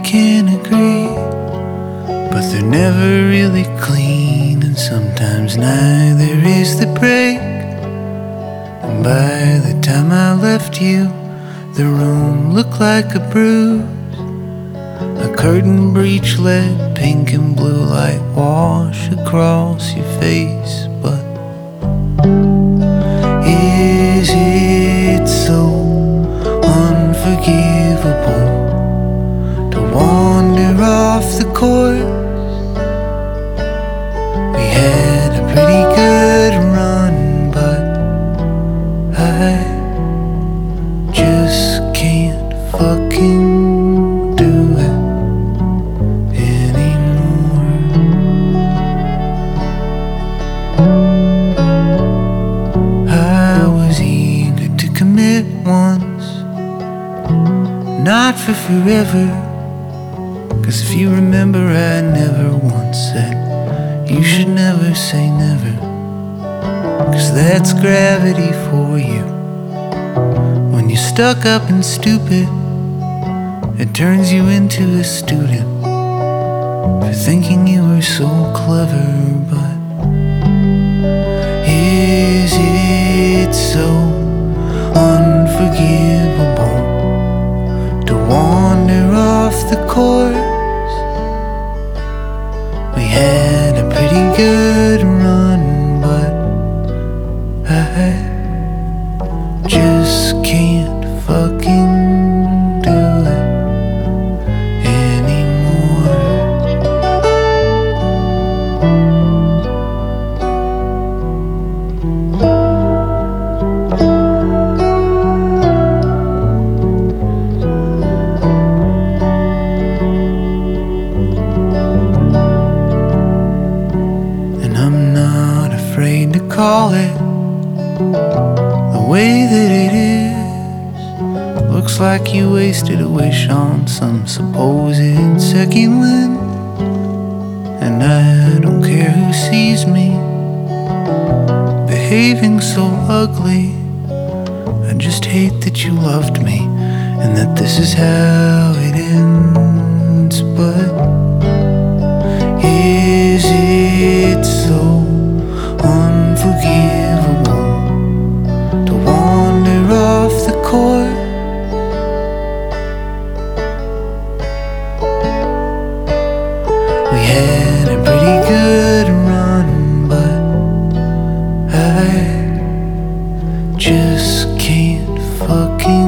can agree, but they're never really clean, and sometimes neither is the break. And by the time I left you, the room looked like a bruise, a curtain breach let pink and blue light wash across your face. But is it so unforgivable to wander off the course? We had a pretty good run, but I just can't fucking do it anymore. I was eager to commit once, not for forever, 'cause if you remember, I never once said you should never say never, 'cause that's gravity for you. When you're stuck up and stupid, it turns you into a student for thinking you were so clever. But is it so unforgivable to wander off the course? We had a pretty good run, but I just can't fucking do it anymore. And I'm not afraid to call it the way that it is. Looks like you wasted a wish on some supposed second wind. And I don't care who sees me behaving so ugly. I just hate that you loved me and that this is how it ends. But is it so unforgivable to wander off the course? We had a pretty good run, but I just can't fucking